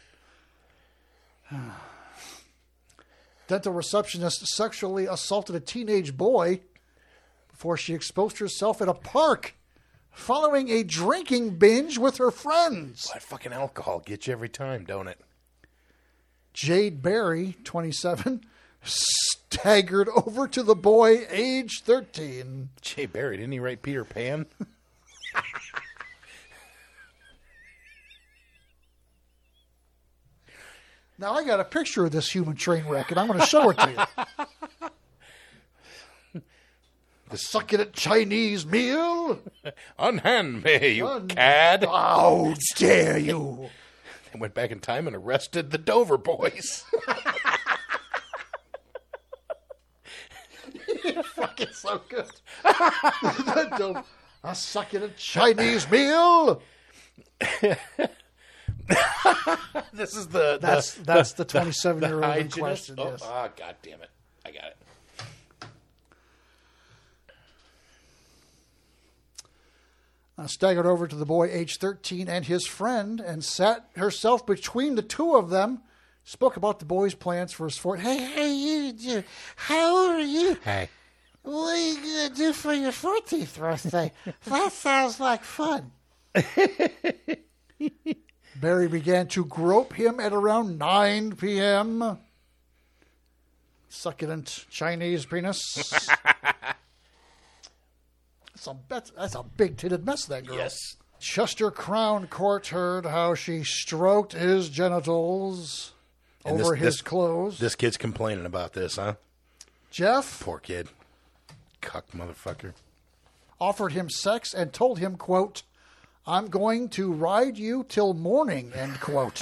Dental receptionist sexually assaulted a teenage boy before she exposed herself at a park following a drinking binge with her friends. That fucking alcohol gets you every time, don't it? Jade Berry, 27, staggered over to the boy, age 13. Jay Berry, didn't he write Peter Pan? Now, I got a picture of this human train wreck, and I'm going to show it to you. The succulent Chinese meal? Unhand me, you cad. How dare you? They went back in time and arrested the Dover boys. Fucking so good. A succulent Chinese meal? This is the 27-year-old in question. Yes. Oh, God damn it. I got it. Staggered over to the boy, age 13, and his friend, and sat herself between the two of them, spoke about the boy's plans for his fort. Hey, how old are you? Hey. What are you going to do for your 14th birthday? That sounds like fun. Barry began to grope him at around 9 p.m. Succulent Chinese penis. That's a big-titted mess, that girl. Yes. Chester Crown Court heard how she stroked his genitals over his clothes. This kid's complaining about this, huh? Jeff. Poor kid. Cuck motherfucker. Offered him sex and told him, quote, I'm going to ride you till morning, end quote.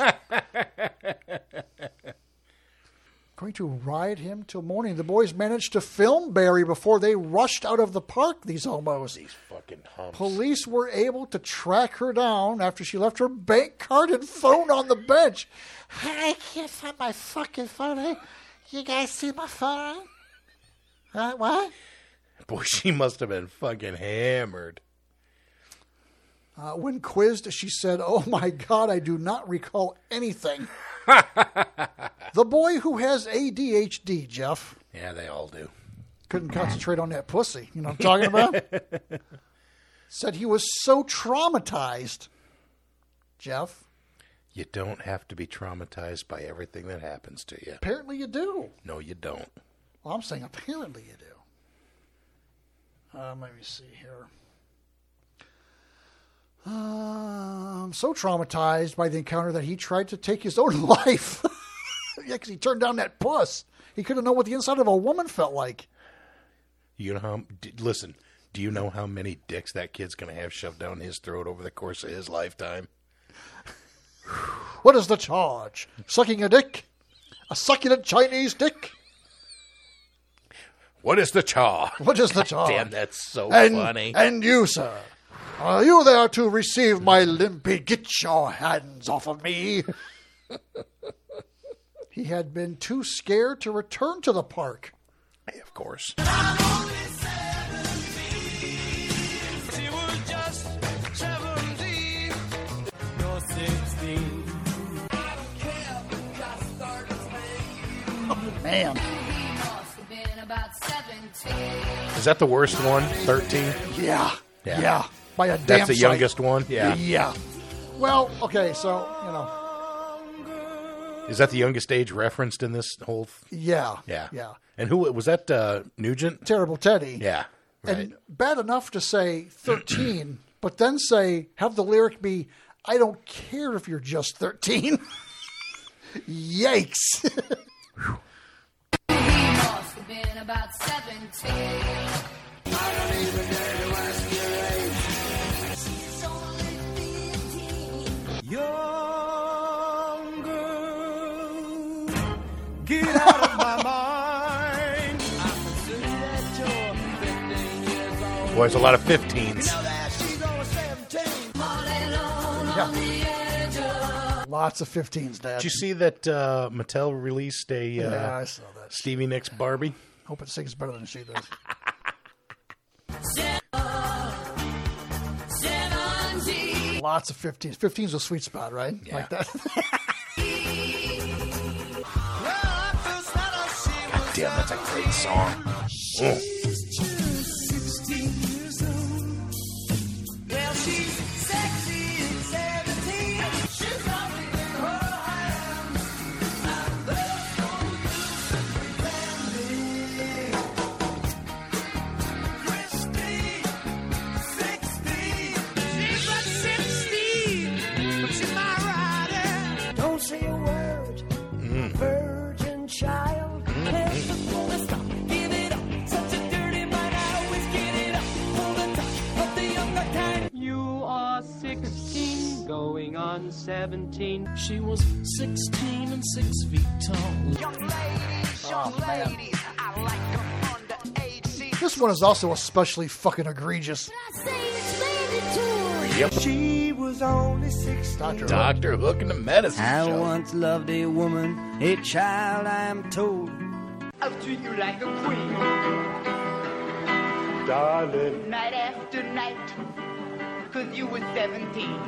Going to ride him till morning. The boys managed to film Barry before they rushed out of the park, these homos. These fucking humps. Police were able to track her down after she left her bank card and phone on the bench. I can't find my fucking phone. You guys see my phone? What? Boy, she must have been fucking hammered. When quizzed, she said, oh my God, I do not recall anything. The boy who has ADHD, Jeff. Yeah, they all do. Couldn't concentrate on that pussy. You know what I'm talking about? said he was so traumatized. Jeff? You don't have to be traumatized by everything that happens to you. Apparently you do. No, you don't. Well, I'm saying apparently you do. Let me see here. So traumatized by the encounter that he tried to take his own life. Yeah, because he turned down that puss. He couldn't know what the inside of a woman felt like. You know how? Listen, do you know how many dicks that kid's going to have shoved down his throat over the course of his lifetime? What is the charge? Sucking a dick? A succulent Chinese dick? What is the charge? What is the charge? Damn, that's so funny. And you, sir, are you there to receive my limpy? Get your hands off of me. He had been too scared to return to the park. Hey, of course. Oh, man. Is that the worst one? 13? Yeah. By a damn That's the sight. youngest one? Yeah. Well, okay, so, you know. Is that the youngest age referenced in this whole? Yeah. And who was that? Nugent? Terrible Teddy. Yeah. Right. And bad enough to say 13, but then have the lyric be, I don't care if you're just 13. Yikes. He must have been about 17. I don't even dare to ask your age. She's only 15. Young girl, get out of my mind. I consider that you're 15 years old. Boy, there's a lot of 15s. You know that she's over 17. All alone on the edge of... Lots of 15s, Dad. Did you see that Mattel released a I saw that. Stevie Nicks Barbie? Hope it sings better than she does. 17. Lots of 15s. 15's a sweet spot, right? Yeah. Like that. God damn, that's a great song. Oh. Don't say a word, virgin child. Give it up, such a dirty mind. I always get it up for the touch of the younger kind. You are 16, going on 17. She was 16 and 6 feet tall. Young ladies, I like them underage. This one is also especially fucking egregious. Yep. She was only 16. Dr. Hook and the Medicine I Show. once loved a woman, a child I am told. I'll treat you like a queen. Darling. Night after night, 'cause you were 17.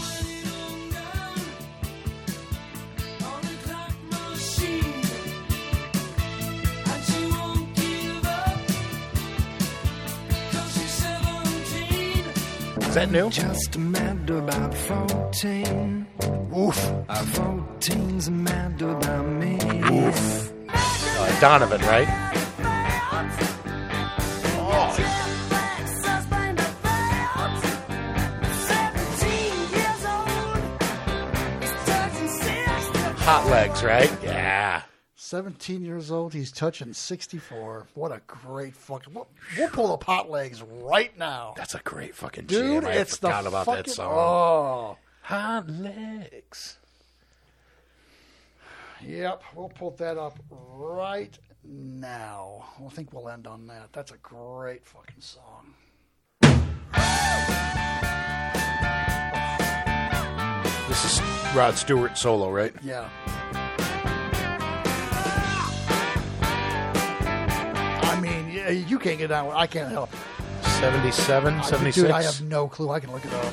Is that new? Just a matter about 14. Oof. 14's a matter about me. Oof. Donovan, right? Hot Legs, right? Yeah. 17 years old, he's touching 64. What a great fucking... We'll pull up Hot Legs right now. That's a great fucking Dude, jam. I it's forgot the about fucking... that song. Oh. Hot Legs. Yep, we'll pull that up right now. I think we'll end on that. That's a great fucking song. This is Rod Stewart solo, right? Yeah. I mean, you can't get down with I can't help. 77, 76? Dude, I have no clue. I can look it up.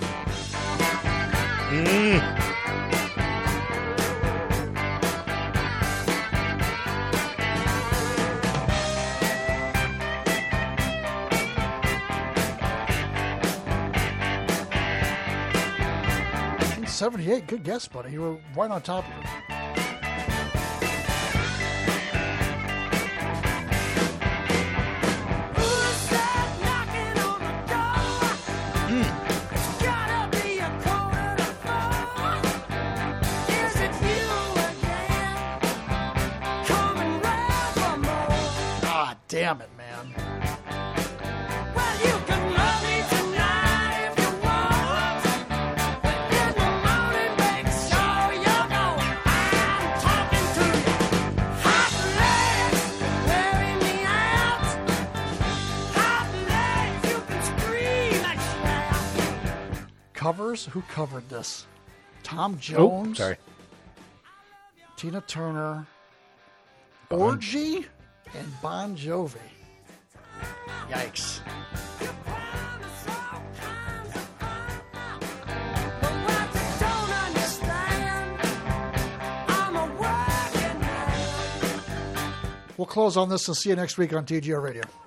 1978. Good guess, buddy. You were right on top of it. Damn it, man. Well, you can love me tonight if you want. But in the morning, make sure you know I'm talking to you. Hot legs, wearing me out. Hot legs, you can scream and shout. Covers? Who covered this? Tom Jones? Sorry. Tina Turner. Orgy? And Bon Jovi. Yikes. We'll close on this and see you next week on TGR Radio.